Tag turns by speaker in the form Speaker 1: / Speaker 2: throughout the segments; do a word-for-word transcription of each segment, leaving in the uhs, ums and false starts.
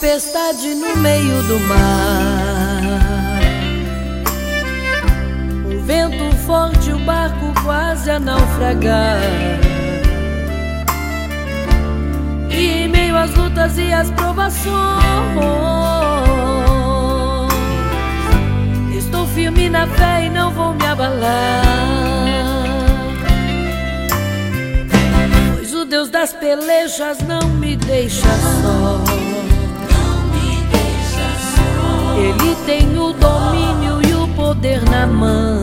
Speaker 1: tempestade no meio do mar. Um vento forte, o barco quase a naufragar. E em meio às lutas e às provações, estou firme na fé e não vou me abalar. Pois o Deus das pelejas não me deixa só. Ele tem o domínio e o poder na mão.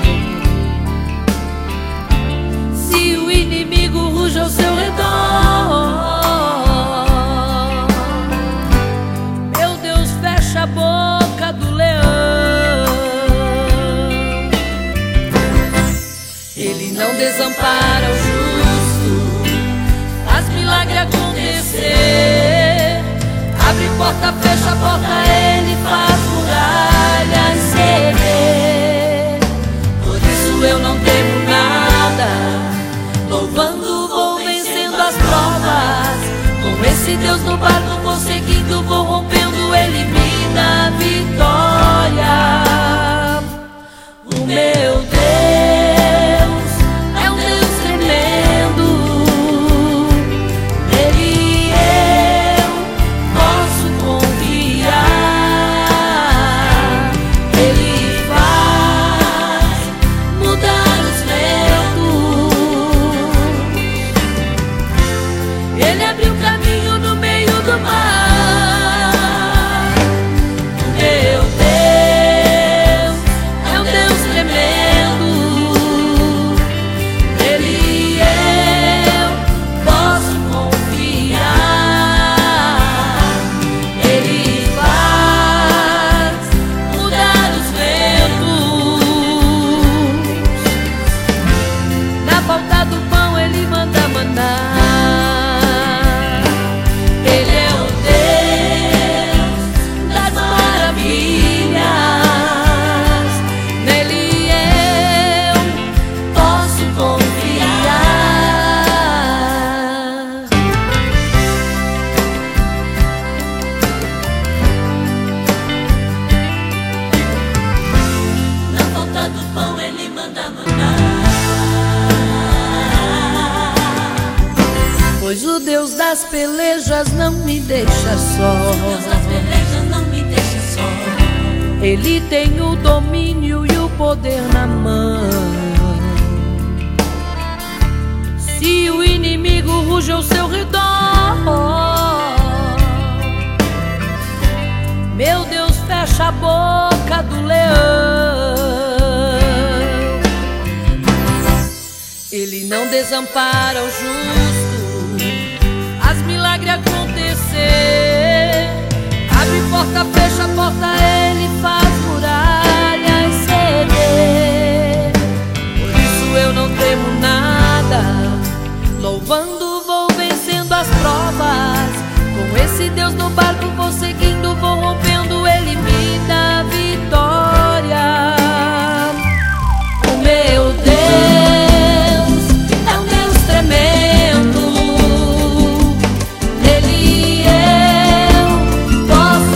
Speaker 1: Se o inimigo ruge ao seu redor, meu Deus fecha a boca do leão. Ele não desampara o justo, faz milagre acontecer. Abre porta, fecha a porta, Ele faz muralhas ceder. Por isso eu não temo nada, louvando vou vencendo as provas. Com esse Deus no barco vou seguindo, vou rompendo, Ele me dá vitória. O meu Deus é um Deus tremendo, nele eu posso confiar. Ele faz mudar os ventos, Ele abriu caminho no meio do mar. O meu Deus é um Deus tremendo, nele eu posso confiar. Ele faz mudar os ventos. Na falta do pão Ele manda maná. Ele é o Deus das maravilhas, nele eu posso confiar. Na falta do pão Ele manda maná. Pois o Deus das pelejas não me deixa só.
Speaker 2: Deus das pelejas não me deixa só.
Speaker 1: Ele tem o domínio e o poder na mão. Se o inimigo ruge ao seu redor, meu Deus fecha a boca do leão. Ele não desampara o justo, faz milagre acontecer. Abre porta, fecha a porta, Ele faz muralhas ceder. Por isso eu não temo nada, louvando vou vencendo as provas. Com esse Deus no barco vou seguindo, vou rompendo, Ele me dá vitória. O meu Deus é um Deus tremendo, nele eu posso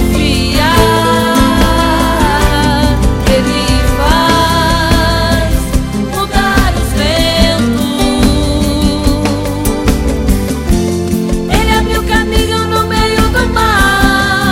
Speaker 1: confiar. Ele faz mudar os ventos, Ele abriu caminho no meio do mar.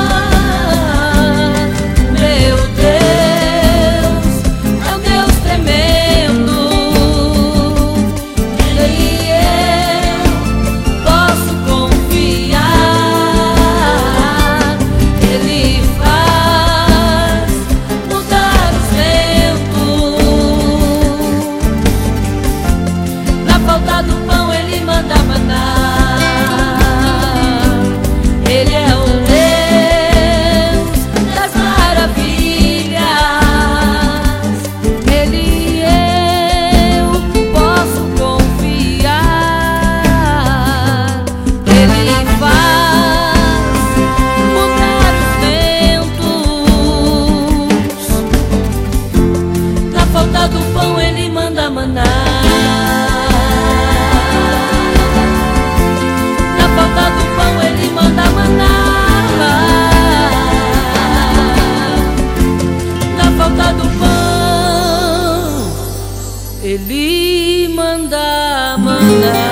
Speaker 1: manda.